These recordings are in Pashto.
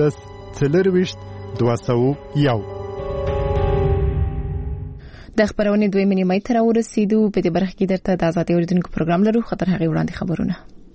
201. د خبرونې دوی منیمای تر ورسېدو په دې برخه کې درته د آزادۍ اوریدونکو پروګرام لرو. خطر هغه وړاندې خبرونه.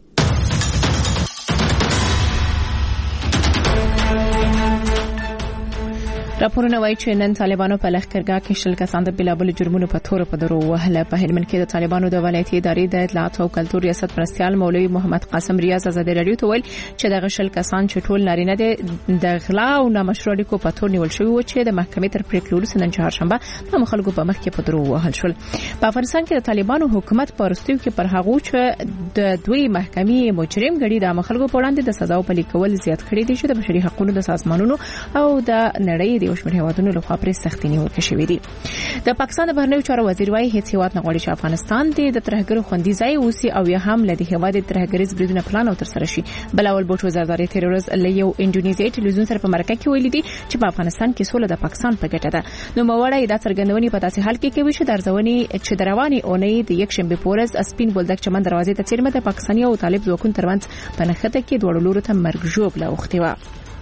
راپورونه وايي چې نن طالبانو په لښکرګاه کې شل کسان د بلابل جرمونو په تور په درو وهله. په هلمند کې د طالبانو د ولایتي ادارې د اطلاعات او کلتور ریاست مرستيال مولوي محمد قاسم ریاض آزادۍ رادیو ته ویل چې دغه شل کسان چې ټول نارینه دي د غلا او نامشروع اړیکو په تور نیول شوی و چې د محکمې تر پریکړې وروسته نن چهارشنبه د خلکو په مخ کې په درو وهل شول. په افغانستان کې د طالبانو حکومت په وروستیو کې پر هغه چې د دوی محکمې مجرم غړي د خلکو په وړاندې د سزا پلي کول زیات کړي دي چې د بشري حقوقو د سازمانونو او د نړۍ د وشمیر هیوادونو لخوا پر سختي نیول شوې دي. د پاکستان د بهرنیو چارو وزیر وايي هیڅ هیواد نه غواړي چې افغانستان د ترهګرو خوندي ځای اوسي او یا هم لدی هیواد ترهګریز بریدونه پلان او تر سره شي. بلاول بوټ وزارت تیرورز لیو انډونیزیا ټلویزیون سره په مرکه کې ویلي دي چې په افغانستان کې سوله د پاکستان په ګټه ده. نو موړی دا څرګندونې په تاسو حال کې کوي چې درځونی چې درواني اونۍ د یک شنبه پورز سپین بولدک چمن دروازې ته چیرمه د پاکستاني او طالب ځواکونو ترمنځ په نښته کې دوه لورو ته مرګ ژوبله اوختي و.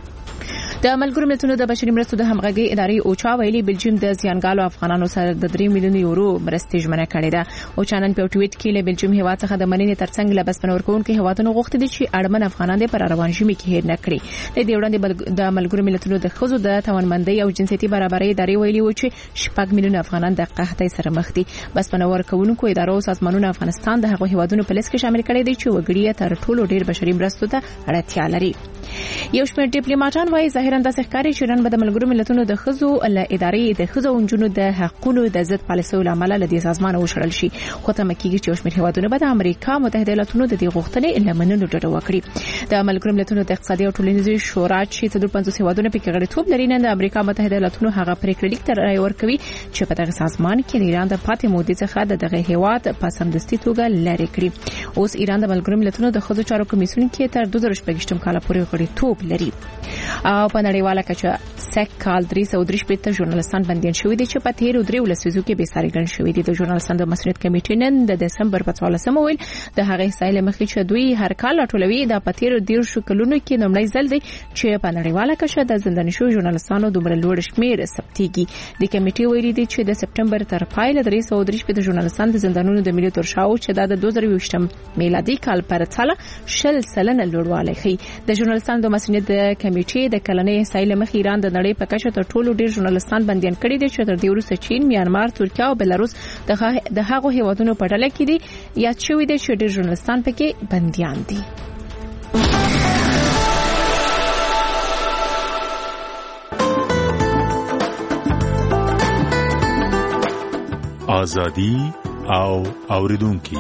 د ملګرو ملتونو د بشري مرستو د همغږي ادارې اوچا ویلي بلجیم د زیانګالو افغانانو سره د 3 میلیون یورو مرستې ژمنه کړې ده. او چانن په ټویټ کې له بلجیم هیواد څخه د مننې ترڅنګ له بسپنور کوونکو هیوادونو غوښتي دي چې اړمن افغانان د پر روان ژمي کې هیر نه کړي. د دې وړاندې د ملګرو ملتونو د خزو د توانمندۍ او جنسيتي برابرۍ ادارې ویلي و چې 6 میلیون افغانان د قحطۍ سره مخ دي. بسپنور کوونکو ادارو او سازمانونو افغانستان د هغو هیوادونو په لیست کې شامل کړي دي چې وګړي تر ټولو ډیر بشري مرستو ته اړتیا لري. یو شمېر ډیپلوماټان وايي ظاهرا د ښکاری شورن به د ملګرو ملتونو د خزو له ادارې د خزو اونجونو د حقوقو د ضد پالیسیو لامل له دې سازمان وشړل شي. خو ته مکیږي چې یو شمېر هیوادونه به د امریکا متحده ایالاتونو د دې غوښتنې لمنلو ډډه وکړي. د ملګرو ملتونو د اقتصادي او ټولنیزې شورا چې 350 هیوادونه پکې غړیتوب لري نن د امریکا متحده ایالاتونو هغه پریکړه لیک تر رای ورکوي چې په دغه سازمان کې ایران د پاتې مودې څخه دغه هیواد په سمدستي توګه لری کړی. اوس ایران د ملګرو ملتونو د خزو چارو کمیسیون کې تر 2018 کال پورې غړیتوب لري. او په نړیواله کچه سک کال 330 ژورنالستان بندیان شوي دي چې په تیر 3 ولسمو کې به ساري ګڼ شوي دي. د ژورنالستانو د مسؤلیت کمیټې نن د دسمبر په 14 ویل د هغه سایل مخې چې دوی هر کال ټولوي د پاتیر 10 کلونو کې نومړی ځل دی چې په نړیواله کچه د زندان شو ژورنالستانو دومره لوړ شمیر ثبتيږي. د کمیټې ویلي دي چې د سپټمبر تر پایله 330 ژورنالستان د زندانونو د ملي تور شاو چې د 2020 میلادي کال پر تاله 10% لوړوالی ښيي. د ژورنالستانو د مسؤلیت کمیټې د کلنې سایل مخې ایران د نړۍ په کچه تر ټولو ډیر ژورنالستان بندیان کړي دي چې تر دې وروسته چین، میانمار، ترکیه او بلاروس د هغو هیوادونو په ډله کې دي. یاد شوی دی چې ډیر ژورنالستان پکې بندیان دي. آزادی او اوریدونکو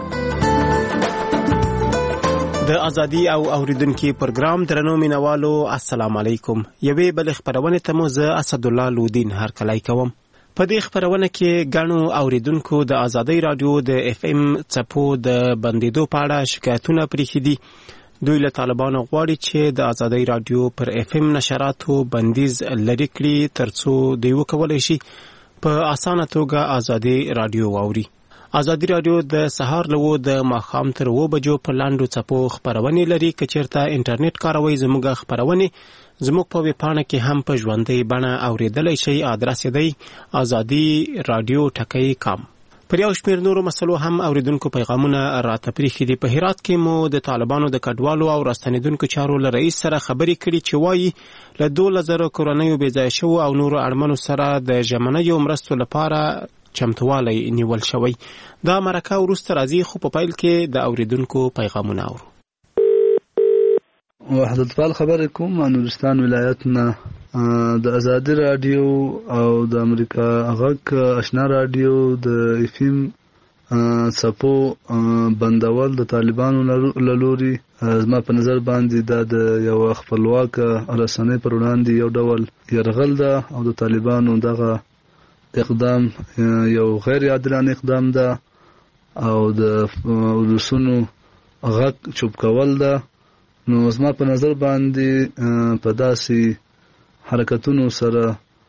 د ازادي او اوریدونکو پروګرام درنو مینوالو السلام علیکم. یوې بل خبرونه ته مو زه اسد الله لودین هرکلی کوم. په دې خبرونه کې غنو اوریدونکو د ازادي رادیو د اف ام چپو د بندیدو په اړه شکایتونه پرې دي. دوی له طالبانو غواړي چې د ازادي رادیو پر اف ام نشراتو بندیز لري کړي ترڅو دوی وکولای شي په اسانه توګه ازادي رادیو واوري. ازادي رادیو د سهار لوو د ماخام تر 2 بجو په لاندو چپو خبرونه لري. کچیرته انټرنیټ کاروي زموږ خبرونه زموږ په ویبپاڼه کې هم په ژوندۍ بڼه اوریدلای شي. ادرس دی azadi.radio.com. پر یو شمېر نورو مسلو هم اوریدونکو پیغامونه راته پریښي دي. په هرات کې مو د طالبانو د کډوالو او راستنیدونکو چارو له رئیس سره خبرې کړي چې وایي له 2000 کورنیو بېځایه شو او نورو اړمنو سره د ژمنیو مرستو لپاره چمتوالی نیول شوی. دا مرکه وروسته راځي خو په پیل کې د اوریدونکو پیغامونه اورو. وحدت فال خبر کوم نورستان ولایتنا د ازادي رادیو او د امریکا غږ آشنا رادیو د افیم سپو بندول د طالبانو لوري زما په نظر باندې د یو خپلواک رسنۍ پر وړاندې یو ډول يرغل ده او د طالبانو دغه اقدام یو غیر عادلانه اقدام ده او د ولسونو غږ چوپ کول ده. نو زما په نظر باندې په داسې حرکتونو سره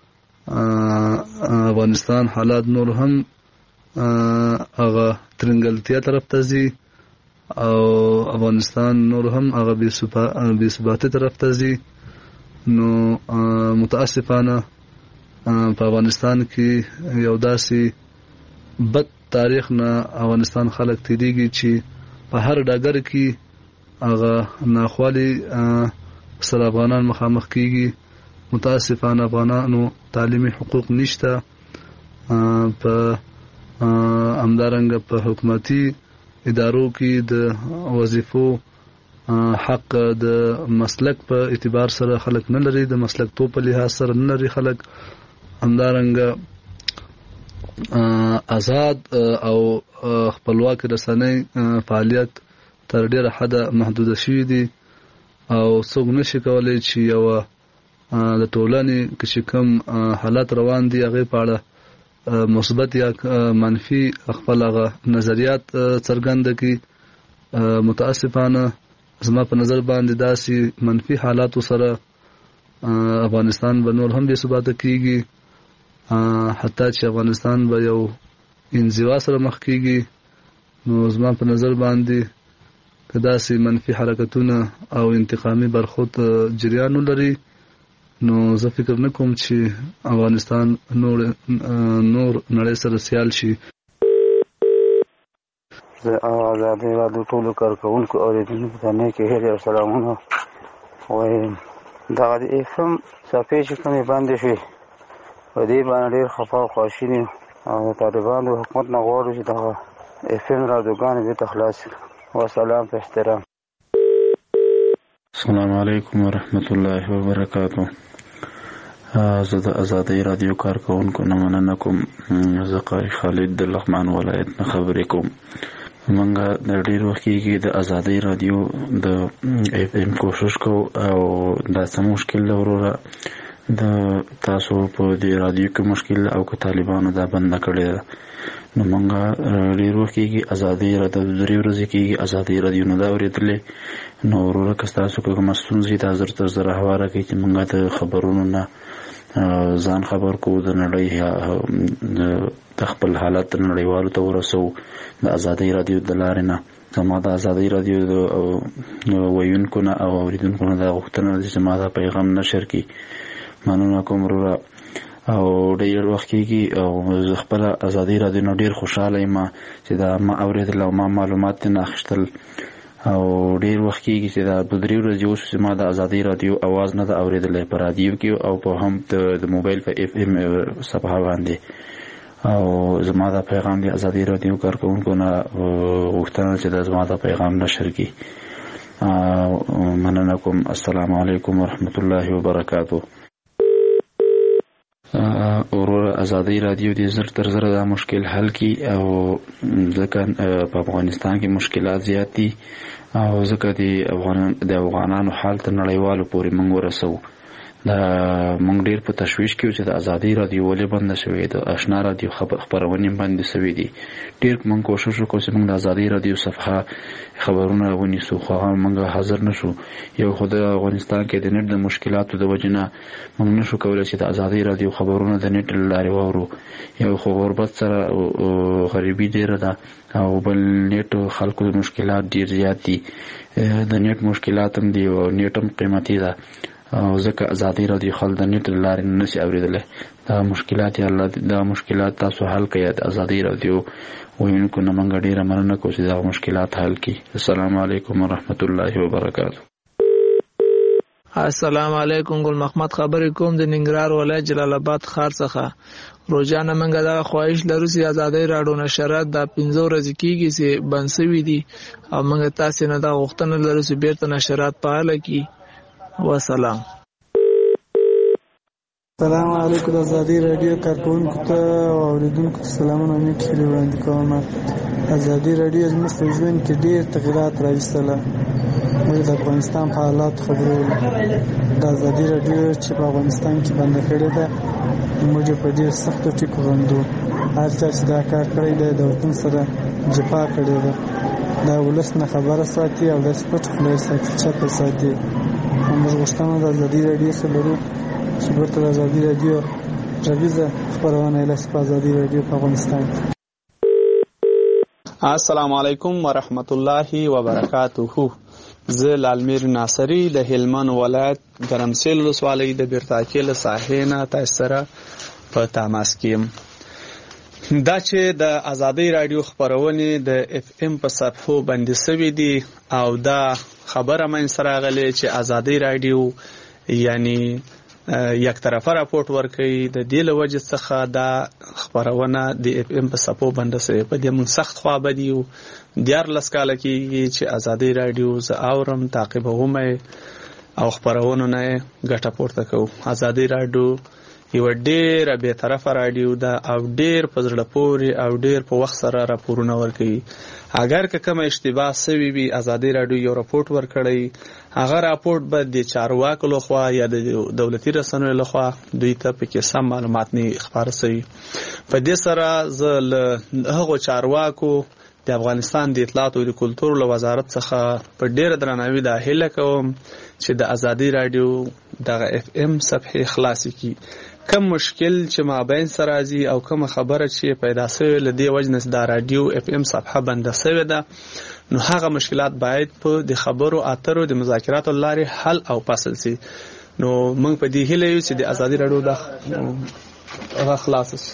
افغانستان حالات نور هم هغه ترنګلتیا طرف ته ځي او افغانستان نور هم هغه بې ثباتۍ طرف ته ځي نو متاسفانه په افغانستان کې یو داسې بد تاریخ نه افغانستان خلک تیریږي چې په هر ډګر کې هغه ناخوالي سره افغانان مخامخ کیږي. متاسفانه افغانانو تعلیمي حقوق نشته، په همدارنګه په حکومتي ادارو کې د وظیفو حق د مسلک په اعتبار سره خلک نه لري، د مسلک تو په لحاظ سره نه لري خلک. همدارنګه آزاد او خپلواک رسنۍ فعالیت تر ډیره حده محدود شوی دي او څوک نشي کولای چې یو د ټولنې چې کوم حالات روان دي هغه په اړه مثبت یا منفي خپل هغه نظریات څرګند کړي. متاسفانه زما په نظر باندې داسې منفي حالاتو سره افغانستان به نور هم بې ثباته کیږي، حتی چې افغانستان به یو انزوا سره مخ کیږي. نو زما په نظر باندې که داسې منفي حرکتونه او انتقامي برخورد جریان ولري نو زه فکر نه کوم چې افغانستان نور نړۍ سره سیال شي. زه آزادۍ راډیو ټولو کارکوونکو اورېدونکو ته نیکې هیلې او سلامونه وایم. دغه د FM صفحې چې کومې بندې شوې په دې باندې ډېر خفه او خواشیني یو او د طالبانو حکومت نه غواړو چې دغه FM راډیوګانې بېرته خلاصې کړي. وسلام په احترام. السلام علیکم ورحمت الله وبرکاتو. زه د آزادۍ راډیو کارکوونکو نه مننه کوم. زه قاری خالد د لغمان ولایت نه خبرې کوم. منګه د ډیر وخت کې د آزادۍ راډیو د FM کوشش کو او دا څه مشکل وروره د تاسو په دې راډیو کې مشکل او که طالبانو دا بند کړی نو منګه ډیر وخت کې آزادۍ راډیو د درې ورځې کې آزادۍ راډیو نه دا اورېدلې نو وروره که تاسو کوم ستونزې د حضرت زره حواله کوي چې منګه د خبرونو نه ځان خبر کو د نړۍ د خپل حالت نړیوالو ته ورسو د آزادۍ راډیو د لارې نه. زما د آزادۍ راډیو د ویونکو نه او اوریدونکو نه دا غوښتنه ده چې ما دا پیغام نشر کړي. مننه کوم وروره او ډېر وخت کېږي او زه خپله آزادۍ راډیو نه ډېر خوشحاله یم چې دا ما اورېدل او ما معلومات ترې اخیستل او ډېر وخت کېږي چې دا په درې ورځې اوس چې ما د آزادۍ راډیو اواز نه ده اورېدلی په راډیو کې او په هم د موبایل په FM صفحه باندې. او زما دا پیغام د آزادۍ راډیو کارکوونکو نه غوښتنه چې دا زما دا پیغام نشر کړي. مننه کوم. السلام علیکم ورحمت الله وبرکاتو. وروره آزادۍ راډیو د زر تر زره دا مشکل حل کړي او ځکه په افغانستان کې مشکلات زیات دي او ځکه د افغانانو حال تر نړیوالو پورې موږ ورسوو. دا موږ ډېر په تشویش کې چې د آزادۍ راډیو ولې بنده شوې د آشنا راډیو خپرونې بندې شوې دي. ډېر موږ کوشش وکړو چې موږ د آزادۍ راډیو صفحه خبرونه ونیسو خو هغه موږ حاضر نشو. یو خو د افغانستان کې د نت د مشکلاتو د وجې نه موږ نشو کولی چې د آزادۍ راډیو خبرونه د نت له لارې واورو. یو خو غربت سره غریبي ډېره ده او بل نت خلکو مشکلات ډېر زیات دي. د نت مشکلات هم دي او نت هم قیمتي ده او ځکه آزادۍ راډیو خلک د نت له لارې نه شي اورېدلی. دا مشکلات تاسو حل کړئ. د آزادۍ راډیو ویونکو نه موږ ډېره مننه کوو چې دغه مشکلات حل کړي. السلام علیکم ورحمت الله وبرکاتو. السلام علیکم. ګل محمد خبرې کوم د ننګرهار ولایت جلال آباد ښار څخه. روزانه موږ دغه خواهش لرو چې آزادۍ راډیو نشرات دا 15 ورځې کېږي چې بند شوي دي او موږ تاسې نه دا غوښتنه لرو چې بیرته نشرات فعاله کړي. وسلام. السلام علیکم. د آزادۍ راډیو کارکوونکو ته او اوریدونکو ته سلامونه او نیکې هیلې وړاندې کوم. آزادۍ راډیو زموږ په ژوند کې ډېر تغیرات راوستله. موږ د افغانستان په حالاتو خبرولو. د آزادۍ راډیو چې په افغانستان کې بنده کړې ده موږ په ډېر سختو ټکو غندو. هر چا چې دا کار کړی دی د وطن سره جفا کړې ده. دا ولس نه خبره ساتي او داسې پټ خوله ساتي چپه ساتي. موږ غوښتنه د آزادۍ راډیو څخه لرو چې بیرته د آزادۍ راډیو غږیزه خپرونه اعلان په آزادۍ راډیو په افغانستان. السلام علیکم ورحمت الله وبرکاته. زه لالمیر ناصری د هلمند ولایت ګرمسیل ولسوالۍ د بیرتاکې له ساحې نه تاسو سره په تماس کې یم. دا چې د ازادۍ رادیو خپرونې د اف ام په صفحو باندې سوي دي او دا خبره منځ راغلې چې ازادۍ رادیو یعنی یک طرفه راپورټ ورکوي، د دې له وجې څخه دا خپرونه د اف ام په صفحو باندې سوي. په دې موږ سخت خوابدي یو. 14 کاله کېږي چې ازادۍ رادیو زه اورم، تعقیبوم او خپرونو نه ګټه پورته کوو. ازادۍ رادیو یو ډېر بې طرفه رادیو ده او ډېر په زړه پورې او ډېر په وخت سره راپورونه ورکوي. اگر که کومه اشتباه سوي وي، ازادۍ رادیو یو راپورټ ورکړی، هغه راپورټ به د چارواکو لخوا یا د دولتي رسنیو لخوا دوی ته پکې سم معلومات نه خپاره سوي. په دې سره زه له هغو چارواکو د افغانستان د اطلاعات او کلتور له وزارت څخه په ډېر درناوي دا هیله کوم چې د ازادۍ رادیو دغه اف ام صفحې خلاصې کړي. کم مشکل چې مابین سره راځي او کوم خبره چې پیدا شوې له دې وجه نه د رادیو اف ام صفحه بنده شوې ده، نو هغه مشکلات باید په د خبرو اترو د مذاکراتو لارې حل او فصل شي. نو موږ په دې هیله یو چې د ازادۍ رادیو د خلاص شي.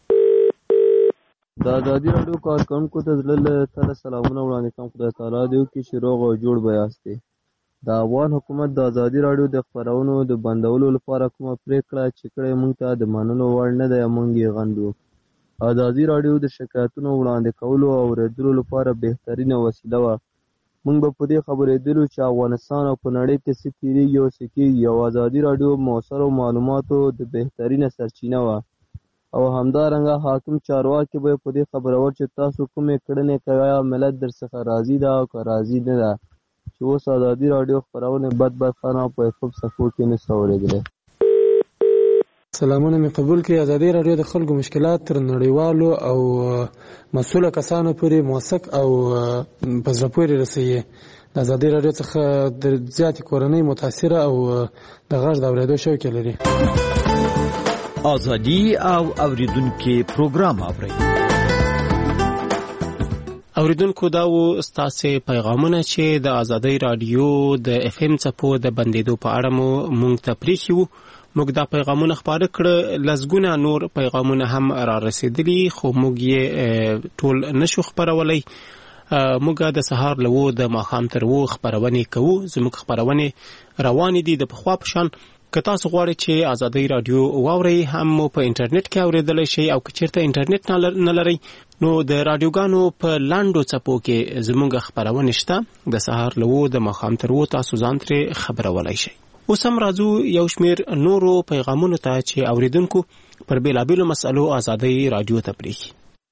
د ازادۍ رادیو کارکونکو ته زړه له سلامونه وړاندې کوم. خدای تعالی دې وکړي چې روغ او جوړ به یاستئ. د افغان حکومت د ازادۍ رادیو د خپرونو د بندولو لپاره کومه پریکړه چې کړې موږ ته د منلو وړ نه ده، موږ یې غندو. ازادۍ رادیو د شکایتونو وړاندې کولو او اورېدلو لپاره بهترینه وسیله وه. موږ به په دې خبرېدلو چې افغانستان او په نړۍ کې څه تېرېږي او څه کېږي، او ازادۍ رادیو مؤثرو معلوماتو د بهترینه سرچینه وه. او همدارنګه حاکم چارواکي به په دې خبرول چې تاسو کومې کړنې کوئ، ملت درڅخه راضي ده او که راضي نه ده. چې اوس ازادۍ رادیو خپرونې بدبختانه په اف ام صفحو کې نشته اورېدلی. سلامونه مې قبول کړي. ازادۍ رادیو د خلکو مشکلات تر نړیوالو او مسؤله کسانو پورې موثق او په زړه پورې رسوي. د ازادۍ رادیو څخه د زیاتې کورنۍ متاثره او د غږ د اورېدو شوق لري. ازادي او اوریدونکو پروګرام اوري. اوریدونکو دا و ستاسو پیغامونه چې د ازادۍ رادیو د اف ام صفحو د بندیدو په اړه مونږ ته پریښیو. موږ دا پیغامونه خپاره کړ، لزګونه نور پیغامونه هم را رسیدلی، خو موږ یې ټول نشو خپرولای. موږ د سهار له و د ماښام تر و خپرونې کوو. زموږ خپرونې روانې دي د پخوا په شان. که تاسو غواړئ چې ازادۍ رادیو واورئ، هم په انټرنیټ کې اورېدلی شئ، او که چېرته انټرنیټ نه لرئ نو د رادیوګانو په لاندو څپو کې زموږ خپرونې شته. د سهار له و د ماښام تر و تاسو ځان ترې خبرولای شئ. اوس هم راځو یو شمېر نورو پیغامونو ته چې اوریدونکو پر بېلابېلو مسئلو ازادۍ رادیو ته پرېښي.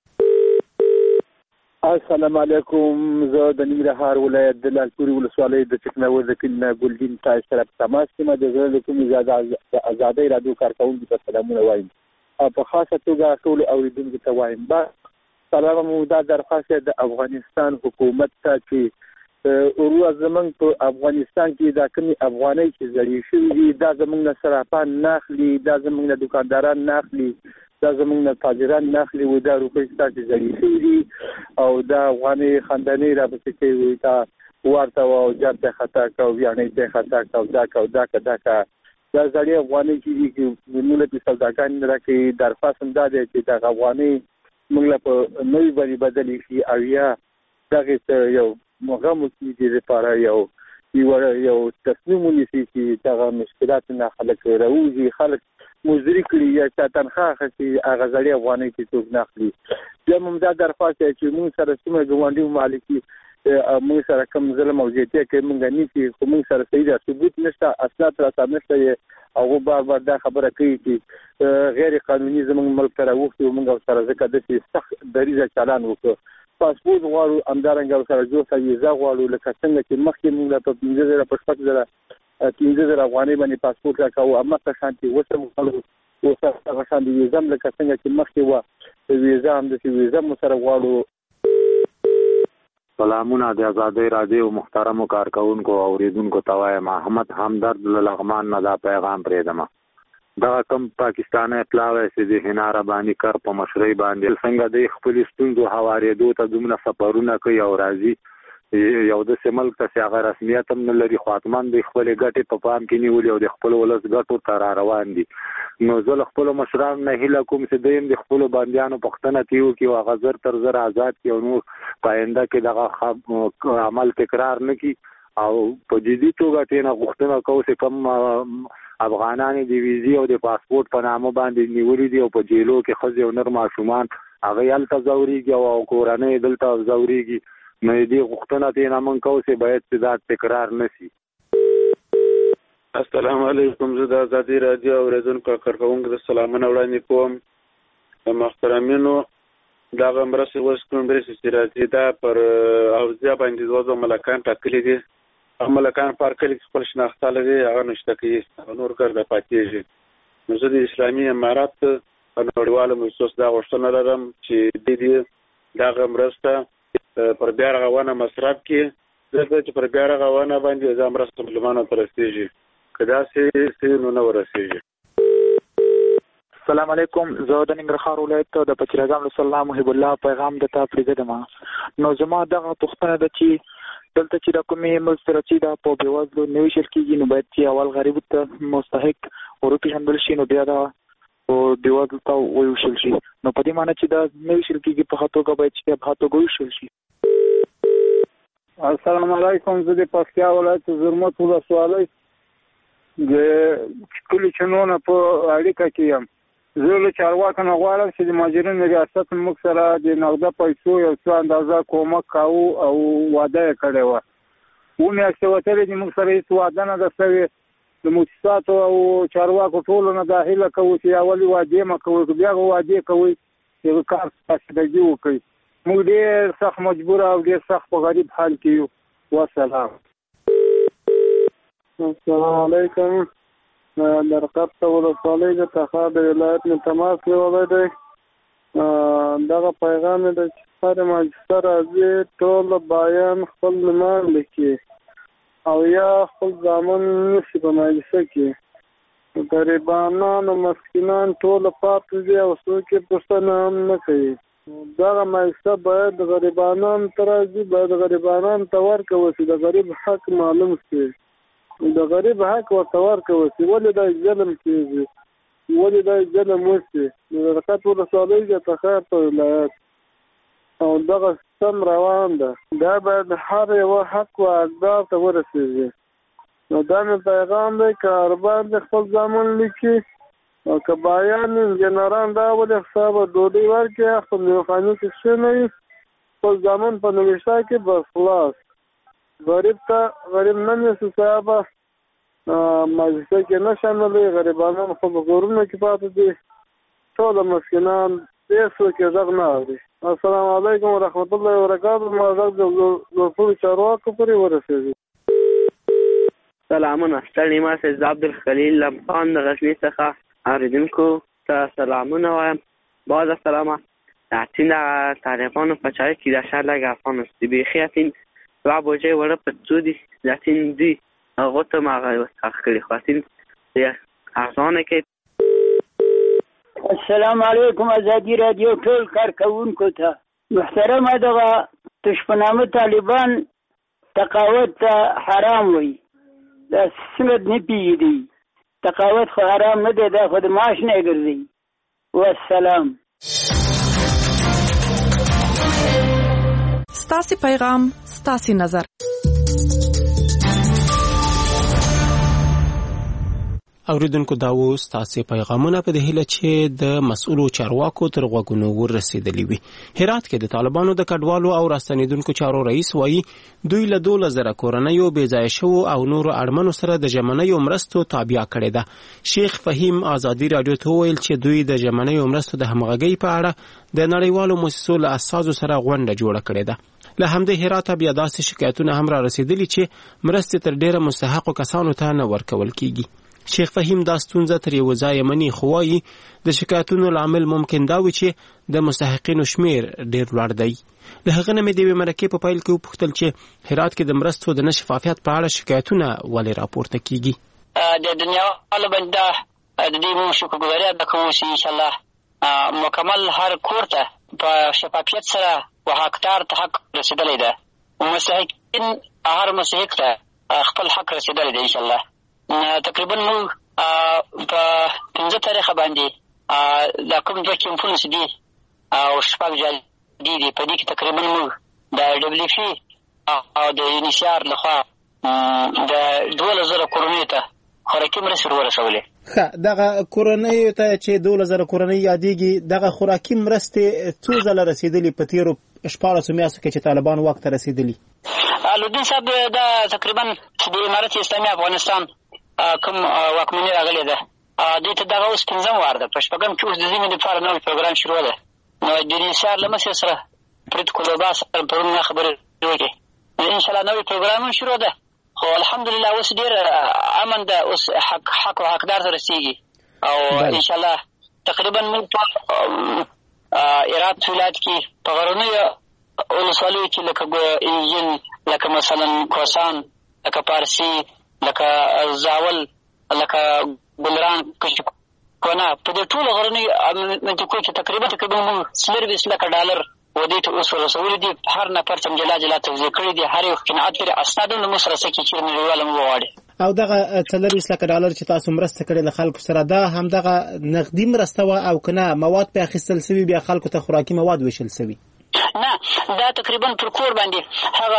السلام علیکم. زه د ننګرهار ولایت د لالپورې ولسوالۍ د چکناوز د کلي نه ګلدین تاسو سره په تماس کې یم. د زړه له کومې د ازادۍ رادیو کارکوونکو ته سلامونه وایم او په خاصه توګه ټولو اوریدونکو ته وایم سلام. مو دا درخواست د افغانستان حکومت ته چې ورو زمونږ په افغانستان کې دا کومې افغانۍ چې زړې شوي دي دا زمونږ نه صرافان نه اخلي، دا زمونږ نه دکانداران نه اخلي، دا زمونږ نه تاجران نه اخلي. و دا روپۍ ستاسې زړې شوي دي او دا افغانۍ خندنۍ راپسې کوي، دا ورته او جاب ته خطا کو، بیانۍ ته خطا کو، دا کو دا که دا که دا زړې افغانۍ چې دي چې موږ ته سوداګان راکوي. درخواست هم دا دی چې دغه افغانۍ موږ له په نوي باندې بدلې شي او یا دغې ته یو مغم وکړي دې لپاره یو تصمیم ونیسي چې دغه مشکلات نه خلک راوځي، خلک مزدوري کړي یا چا تنخواه اخلي هغه زړې افغانۍ چې څوک نه اخلي. بیا هم دا درخواست دی چې موږ سره څومره ګاونډي ممالک موږ سره کوم ظلم او زیاتي کوي موږ نیسي، خو موږ سره صحیح ثبوت نشته، اسناد راته نشته. هغه بار دا خبره کوي چې غیر قانوني زموږ ملک ته راوښتي او موږ سره ځکه داسې سخت دریځه چالان وکړو. پاسپورت غواړو، همدارنګه سره جوړه ویزا غواړو، لکه څنګه چې مخکې موږ په 15,000 افغانۍ باندې پاسپورت راکاوه، هماغه شانتي اوس هم غواړو، اوس هغه شانتي ویزا هم لکه څنګه چې مخکې وه ویزا همداسې ویزا مو سره غواړو. سلامونه د ازادۍ رادیو محترمو کارکوونکو او اوریدونکو ته وایم. احمد همدرد له لغمان نه دا پیغام پرېږدم. دغه کم پاکستاني پلاوی چې د حنا رباني کر په مشرۍ باندې څنګه د خپلې ستونزو هوارېدو ته دومره سفرونه کوي او راځي یو د سیمل ته هغه رسمیت هم نه لري، خاطمان د خپل ګټې په پام کې نیولې او د خپل ولس ګټو ته روان دي. نو زه له خپل مشرانو نه هیله کوم چې دوی د خپل بندیانو پوښتنه کوي او هغه زر تر زر آزاد کړي او نو پاینده کې دغه عمل تکرار نه کړي او په جدي توګه تینا غوښتنه کوي چې کوم افغانان د ویزې او د پاسپورت په نامه باندې نیولې دي او په جیلو کې ښځې او نر ماشومان هغه هلته ځورېږي او کورنۍ دلته ځورېږي. نو دې غوښتنه تینا موږ کوو چې باید دا تکرار نه شي. السلام علیکم. زه د ازادي راډیو اورېدونکو کارکوونکو ته سلامونه وړاندې کوم. د محترمینو دغه مرستې اوس کوم مرستې چې راځي دا پر حوزه باندې دوه ملکان ټاکلي دي. هغه ملکان په هر کلي کې خپل شناخته لري، هغه نشته کوي نور ګرده پاتېږي. نو زه د اسلامي امارات په نړیوالو مجلس دا غوښتنه لرم چې دې دغه مرسته پر بیا رغونه مصرف کړي، ځکه چې پر بیا رغونه باندې دا مرسته مظلومانو ته رسېږي، که داسې نو نه ورسېږي. السلام علیکم. زه د ننګرهار ولایت د پچیراګام له الله محب الله پیغام د تا پرېږدم. نو زما دغه پوښتنه ده چې دلته چې د کومې مرستې چې دا په بېوزلو نه ویشل کېږي، نو باید چې اول غریبو ته مستحق وروپېژندل شي، نو بیا دا بېوزلو ته وویشل شي. نو په دې معنی چې دا نه ویشل کېږي په ښه توګه باید چې په ښه توګه وویشل شي. السلام علیکم. زه د پکتیا ولایت زرمت ولسوالۍ د کلي چنونه په اړیکه کې یم. زه له چارواکو نه غواړم چې د مهاجرینو ریاست موږ سره د نغده پیسو یو څه اندازه کومک کوو او وعده یې کړې وه. میاشتې وتلې دي، موږ سره هېڅ وعده نه ده شوې. د مؤسساتو او چارواکو ټولو نه دا هیله کوو چې یا ولې وعدې مه کوئ، بیا به وعدې کوئ چې کار فاسدګي وکړئ. موږ ډېر سخت مجبوره او ډېر سخت په غریب حال کې یو. والسلام. السلام علیکم. درقب ته ولسوالۍ د تخار د ولایت نه تماس نیولی دی. دغه پیغام دی چې هر مجلس راځي ټول بایان خپل نومان لیکي او یا خپل زامن نیسي په مجلسه کې. غریبانان او مسکینان ټول پاتې دي او څوک یې پوښتنه هم نه کوي. دغه مجلسه باید غریبانان ته راځي، باید غریبانان ته ورکوي چې د غریب حق معلوم شي، د غریب حق ورته ورکوي چې ولې دا ظلم کېږي، ولې دا ظلم وشي. د درقد ولسوالۍ د تخار په ولایت او دغه سیستم روان ده، دا باید هر یوه حق و حقدار ته ورسېږي. نو دا مې پیغام دی که اربان د خپل زامن لیکي او که بایان انجنران راولي حسابه ډوډۍ ورکړي، خپل میوخاني کې کښېنوي، خپل زامن په نوشته کې بس خلاص. غریب ته غریب نه نیسي صاحبه، مجلسه کې نه شاملوي، غریبانان خو په کورونو کې پاتې دي، ټول مسکینان هېڅوک یې غږ نه اوري. السلام علیکم ورحمت الله وبرکاتو. ما غږ د ټولو چارواکو پورې ورسېږي. سلامونه. ستړي ما سید عبدالخلیل لمقان د غزني څخه اوریدونکو ته سلامونه وایم. باز سلامه. اتین طالبانو په چای کې د شرلګ افغانستان بیخي اتین و بوجه وړه په څودي اتین دی هغه ته ما غوښتل خو اتین ارزانه کې. السلام علیکم. ازادي رادیو ټول کارکوونکو ته محترمه، دغه تشپنامه طالبان تقاوت حرام وي، دا سند نه پیږي. تقاوت خو حرام نه دی، دا خو د معاش نه ګرځي. والسلام. ستاسي پیغام ستاسي نظر. اوریدونکو دا و ستاسو پیغامونه په دې هیله چې د مسؤلو چارواکو تر غوږونو ورسېدلي وي. هرات کې د طالبانو د کډوالو او راستنیدونکو چارو رئیس وایي دوی له 12,000 کورنیو بېځایه شوو او نورو اړمنو سره د ژمنیو مرستو تابع کړې ده. شیخ فهیم ازادي راډیو ته وویل چې دوی د ژمنیو مرستو د همغږۍ په اړه د نړیوالو مؤسسو له اساسو سره غونډه جوړه کړې ده. له همدې هراته بیا داسې شکایتونه هم را رسېدلي چې مرستې تر ډېره مستحقو کسانو ته نه ورکول کیږي. شیخ فهیم دا ستونزه تر یو ځایه مني، خو وایي د شکایتونو لامل ممکن دا وي چې د مستحقینو شمیر ډېر لوړ دی. له هغه نه مې د یوې مرکې په پیل کې وپوښتل چې هرات کې د مرستو د نه شفافیت په اړه شکایتونه ولې راپورته کیږي. د دنیا والو باندې د دې مو شکرګزاري ادا کوو چې انشاءالله مکمل هر کور ته په شفافیت سره و حقدار ته حق رسېدلی ده. مستحق هر مسیحیک ته خپل حق رسیدلی دی انشاءالله. تقریبا موږ په 15 تاریخه باندې دا کوم 2 کیمپونه چې دي او 6 جالي دي په دې کې تقریبا موږ د WFP او د UNHCR لخوا د 2000 کورنیو ته خوراکي مرستې ورسولې. دغه کورنیو ته چې 2000 کورنۍ یادېږي دغه خوراکي مرستې څو ځله رسېدلي په تېرو 14 میاشتو کې چې طالبان واک ته رسېدلي؟ الودین صاحب دا تقریبا د امارت اسلامي افغانستان کوم واکمني راغلې ده دوی ته دغه اوس 5م وار ده. په 6م کې اوس د ضمن لپاره نوی پروګرام شروع ده. نو د UNHCR له مشر سره پرېت کولوبا سره پرون خبرې وکړې. انشاءالله نوی پروګرام شروع ده. خو الحمدلله اوس ډېر امن ده. اوس حق او حقدار ته رسېږي او انشاءالله تقریبا موږ په هرات ولایت کې په غرنیو ولسوالیو کې لکه انجین، لکه مثلا کوسان، لکه پارسي، لکه زاول، لکه ګلران، کونه، په دې ټولو غرنیو منطقو کې تقریبا موږ 24 لکه ډالر ودې ته اوس ورسولي دي. هر نفر چې جلا توزیع کړي دي، هر یو قناعت لري اسناد هم موږ سره سکي چې نړیواله موږ غواړي. او دغه 24 لکه ډالر چې تاسو مرسته کړې له خلکو سره دا هم دغه نقدي مرسته وه او کنه مواد په اخیستل سوي بیا خلکو ته خوراکي مواد ویشل سوي؟ نه، دا تقریبا پر کور باندې هغه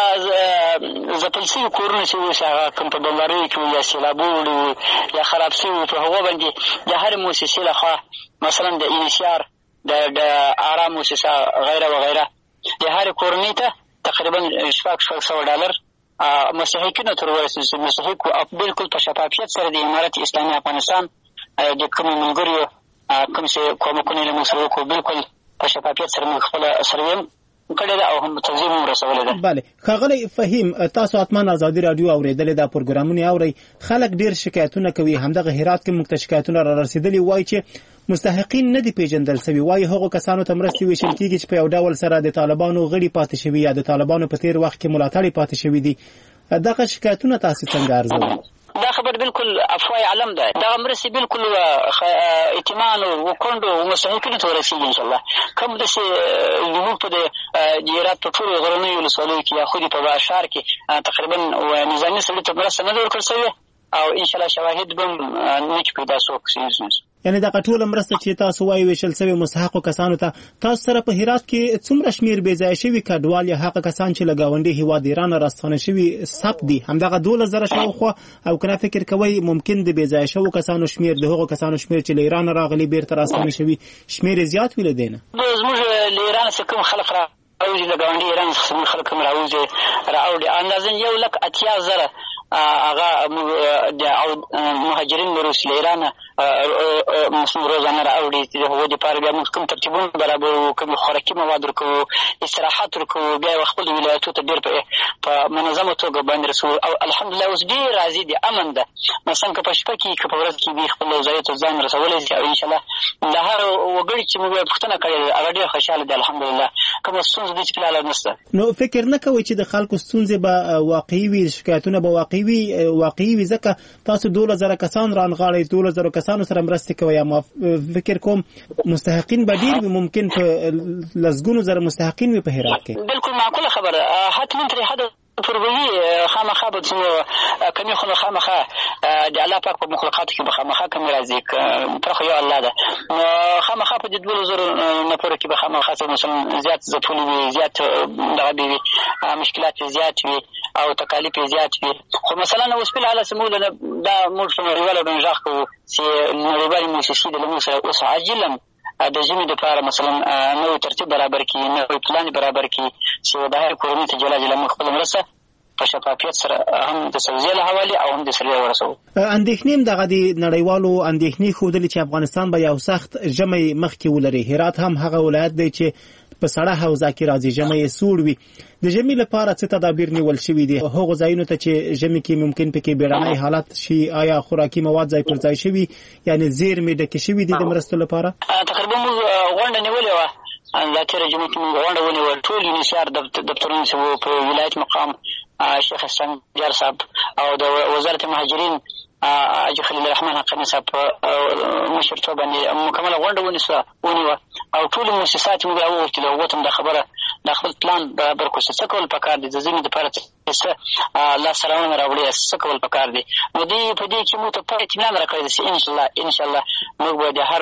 ځپل سوي کورونه چې اوس هغه کوم په بمباریو کې یا سیلابونه یا خراب سوي په هغو باندې د هرې مؤسسې لخوا مثلا د UNHCR د آرام مؤسسه غیره و غیره د هرې کورنۍ ته تقریبا 600 ډالر مستحقینو ته ورسېږي. مستحق بالکل په شفافیت سره د امارت اسلامي افغانستان د کومو ملګریو کوم چې کومکونه یې موږ سره وکړو بالکل په شفافیت سره موږ خپله سرویم کړې ده او هم توضیح هم رسولې ده. بله ښاغلی فهیم، تاسو حتما ازادي راډیو اورېدلې دا پروګرامونه اورئ. خلک ډېر شکایتونه کوي. همدغه هرات کې موږ ته شکایتونه را رسېدلي وایي چې مستحقین نه دي پیژندل سوي. وایي هغو کسانو ته مرستې ویشل کېږي چې په یو ډول سره د طالبانو غړي پاتې شوي یا د طالبانو په تېر وخت کې ملاتړي پاتې شوي دي. دغه شکایتونه تاسو څنګه ارزوئ؟ دا خبر بالکل افوای علم ده. دغه مرستې بالکل اطمینان او کونډو او مستحقینو ته ورسېږي انشاءالله. کوم داسې زموږ په د هرات په ټولو غرنیو ولسوالیو کې یا خود په باشار کې تقریبا نظامي سړي ته مرسته نه ده ورکړل سوې او انشاءالله شواهد به نه چې پیدا څوک. یعنې دغه ټوله مرسته چې تاسو وایي ویشل سوې مستحقو کسانو ته، تاسو سره په هرات کې څومره شمېر بې ځایه شوي کډوال یا هغه کسان چې له ګاونډي هېواد ایران راستانه شوي ثبت دي همدغه 12,000 شاوخوا او که نه فکر کوئ ممکن د بې ځایه شوو کسانو شمېر د هغو کسانو شمېر چې له ایران راغلي بیرته راستانه شوي شمېر یې زیات وي له دې نه؟ زموږ له ایران څخه کوم خلک راوځي، له ګاونډي ایران څخه زموږ خلک هم راوځي راوړي اندازاً 1,80,000 هغه د مهاجرین روس له ایران روزانه راوړي. د هغو دپاره بیا موږ کوم ترتیبونه برابروو، کوم خوراکي مواد ورکوو، استراحت ورکوو، بیا خپل ولایتو ته ډېر په منظمه توګه باندې رسوو او الحمدلله اوس ډېر راضي دي، امن ده. مثلا که په شپه کې که په ورځ کې دوی خپل ځایو ته ځان رسولی شي او انشاءالله د هر وګړي چې موږ پوښتنه کړې ده هغه ډېر خوشحاله دي الحمدلله. کومه ستونزه دې چې فلحاله نشته. نو فکر نه کوئ چې د خلکو ستونزې به واقعي وي، شکایتونه به واقعي وي ځکه تاسو 12,000 کسان رانغاړئ، 12,000 کسانو سره مرستې کوئ. فکر کوم مستحقین به ډېر وي، ممکن په لسګونو زره مستحقین وي په هرات کې. بالکل معقوله خبره. حتما ترې حد پروي خامخا به کمی خو خامخا د الله پاک په مخلوقاتو کې به خامخا کمی راځي پر خو یو الله ده. خامخا په 2,000 نفرو کې به خامخا مثلا زیات ځپلي وي، زیات دغه وي، مشکلات زیات وي او تکالیف زیات وي. خو مثلا اوس په حاله سمول دا موږ په نړیواله باندې ځخ کوو چې نړیوالې مؤسسې د موږ سره اوس عاجلا د ژمي لپاره مثلا نوی ترتیب برابر کړي، نوی پلان برابر کړي چې د هر کورنۍ ته جلا موږ خپله مرسته په شفافیت سره هم د توزیع له حوالې او هم د سروې ورسوو. اندېښنې هم دغه د نړیوالو اندېښنې ښودلې چې افغانستان به یو سخت ژمی مخکې ولري. هرات هم هغه ولایت دی چې په سړه حوزه کې راځي، ژمی یې سوړ وي. د ژمي لپاره څه تدابیر نیول شوي دي؟ هغو ځایونو ته چې ژمي کې ممکن پکې بیړنی حالت شي آیا خوراکي مواد ځای پر ځای شوي یعنې زیرمې ډکې شوي دي د مرستو لپاره؟ تقریبا موږ غونډه نیولې وه دا تېره جمعه کې موږ غونډه ونیول. ټول UNHCR دفترونه چې وو په ولایت مقام شیخ اسفندیار صاحب او د وزارت مهاجرین حاجي خلیل الرحمن حقانی صاحب مشرتوب باندې مکمله غونډه ونیوه او ټول مؤسسات موږ راوغوښتل هغو ته هم دا خبره د خپل پلان برابر کړو چې څه کول پکار دي د ژمي دپاره الله سلامونه راوړي څه کول پکار دي. نو دوی په دې کې موږ ته پوره اطمینان راکړی دی چې انشاءالله موږ به د هر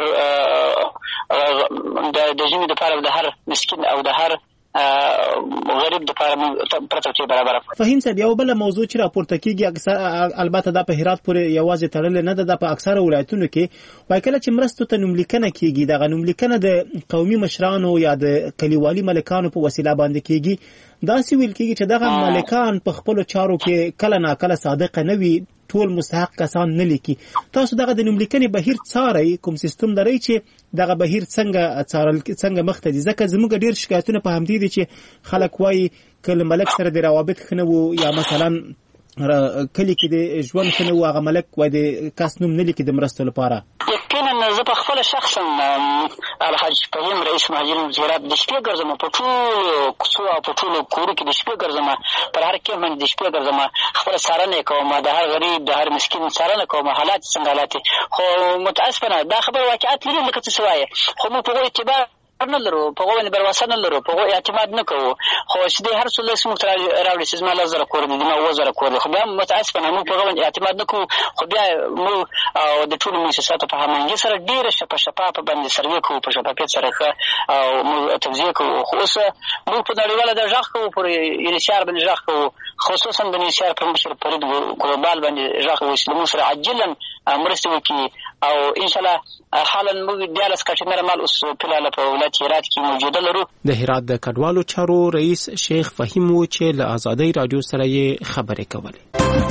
د ژمي دپاره د هر مسکین او د هر غریب دپاره پرته برابر. فهیم صاحب یو بله موضوع چې راپورته کېږي البته دا په هرات پورې یوازې تړلې نه ده، دا په اکثره ولایتونو کې وایي کله چې مرستو ته نوملیکنه کېږي دغه نوملیکنه د قومي مشرانو یا د کلیوالي ملکانو په وسیله باندې کېږي. داسې ویل کېږي چې دغه ملکان په خپلو چارو کې کله ناکله صادقه نه وي، ټول مستحق کسان نه لیکي. تاسو دغه د نوملیکنې بهیر څارئ، کوم سیستم لرئ چې دغه بهیر څنګه مخ ته ځي؟ ځکه زموږ ډېر شکایتونه په همدې دي چې خلک وایي که له ملک سره د روابط ښه نه وو یا مثلا کلی کې د ژوند ښه نه وو، هغه ملک وایي د کس نوم نه لیکي د مرستو لپاره. یقینا زه په خپله شخصا الحاج فهیم رئیس مهاجرین هرات د شپې ګرځم، په ټولو کوڅو او په ټولو کورو کې د شپې ګرځم، پر هر کیمپ باندې د شپې ګرځم، خپله څارنه یې کوم، د هر غریب د هر مسکین څارنه کوم، حالات څنګه حالات. خو متاسفانه دا خبره واقعیت لري لکه څه وایي، خو موږ په هغو اعتبار نه لرو، په هغو باندې برواسه نه لرو، په هغو اعتماد نه کوو. خو چې دی هر څه لس موږ ته راوړي چې زما 10,000 کور دي، زما 7,000 کور دي، خو بیا متاسفانه موږ په هغو باندې اعتماد نه کوو. خو بیا موږ د ټولو مؤسساتو په هماهنګۍ سره ډېره شفافه باندې سروې کوو، په شفافیت سره ښه او موږ توضیح کوو. خو اوس موږ په نړیواله دا غږ کوو، پر یونیسیار باندې غږ کوو، خصوصا د یونیسیار پر مشر فرید ګلوبال باندې غږ کوو چې موږ سره عاجلا مرستې وکړي. او انشاءالله حالا موږ 14 کانټینره مال اوس فلحال په ولایت هرات کې موجوده لرو. د هرات د کډوالو چارو رئیس شیخ فهیم و چې له آزادۍ رادیو سره یې خبرې کولې.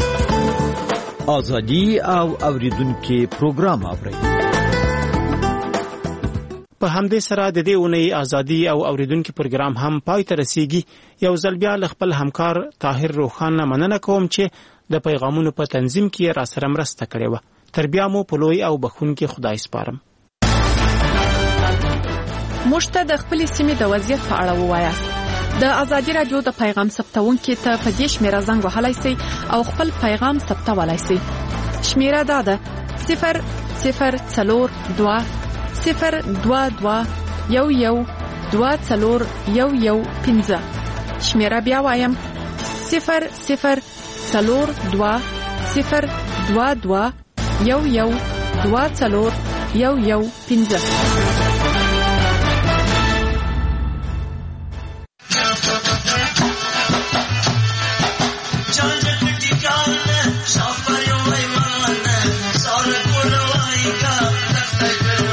ازادي او اوریدونکو پروګرام اوري. په همدې سره د دې اونۍ ازادي او اوریدونکو پروګرام هم پای ته رسیږي. یو ځل بیا له خپل همکار طاهر روخان مننه کوم چې د پیغامونو په تنظیم کې را سره مرسته کړې و. تر بیا مو په لوی او بخښونکي خدای سپارم. موږ ته د خپل سیمې د وضعیت په اړه ووایاست. د ازادي رادیو د پیغام ثبتونکو ته په دې شمیره زنګ وهلای شئ او خپل پیغام ثبتولای شئ. شمیره دا ده 002 022 112415. شمیره بیا وایم 002 022 112415. Safari